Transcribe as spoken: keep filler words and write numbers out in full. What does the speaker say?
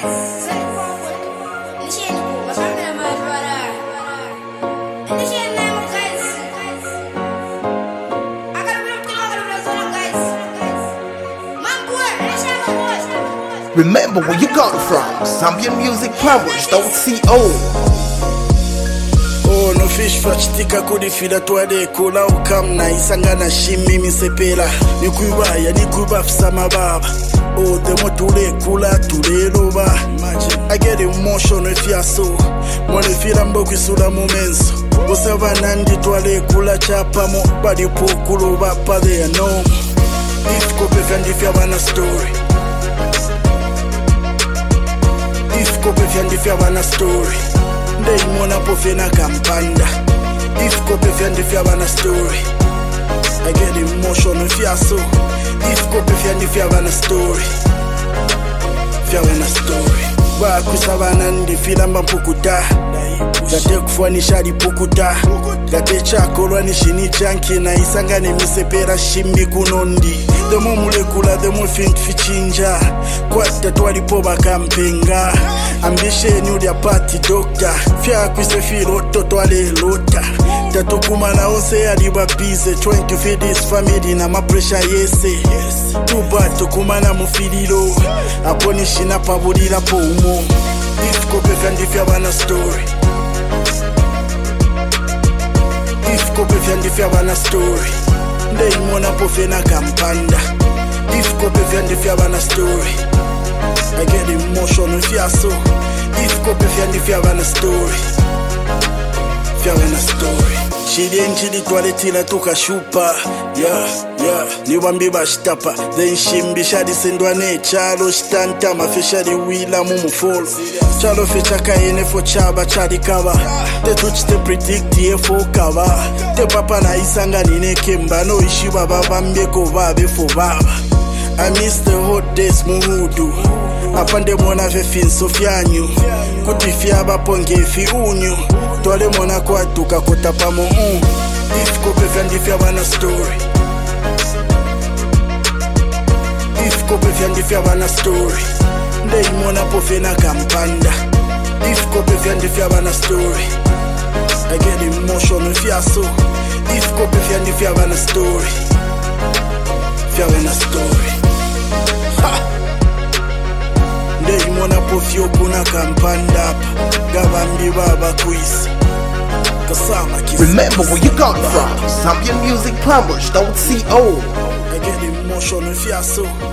Remember where you got it from. Zambian Music Plumbers dot co. Oh no fish fachitika kudifila twade kula ukamna isangana shimi misepela nikubaya nikubafisa mababa. Oh demo tule kula tule loba. I get emotional if you so mwale fila mboku isula momenso Osava nandi twale kula chapa mo badi pokulo bapa they know. If kope fendi fya wana story If kope fendi fya wana story Ndei mwana pofena kampanda If kope fendi fya wana story I get emotional if you so If kope fendi fya wana story Fya wana story Wa kusavana ndi fila mpukuta Gate kufuanisha lipukuta Gate chakolwa ni shini chanki na isangane misepera shimbi kunondi Demo mulekula demo fintu fichinja Kwata twalipo bakampenga Ambisheni ulia pati dokta Fya kwise filo toto ale lota Tato kumana ose aliba bize Trying to feed this family na mapresha yese Tubato kumana mufililo Aponi shina pabulila po umo If kope fendi fya wana story If kope fendi fya wana story Ndei mwana pofena kampanda If kope fendi fya wana story I get emotional if you so If kope fendi fya wana story Fya wana story Shidi nchidi twaletila tukashupa Yeah, yeah Niwambi bashitapa Then shimbi shadi sendwane Chalo shitanta mafeshadi wila mumufolo Chalo fecha kaene fo chaba chadi kava Te tuchite predict ye fo kava Te papa na isanga nine kemba No ishi baba bambeko babe fo baba I miss the hot days muhudu Apande mwana fe finso fyanyu Kuti fya baponge fi unyu Twale mwana kwa tuka kota pamo mm. If kope fendi fya wana story If kope fendi fya wana story Ndei mwana pofena kampanda If kope fendi fya wana story I get emotional if you so If kope fendi fya wana story Fya wana story Ha! Ndei mwana pofyo kuna kampanda Gavambi baba kuisi Kasama kisa Remember where you got it from. Zambian Music Plumbers dot co. I get emotional if you so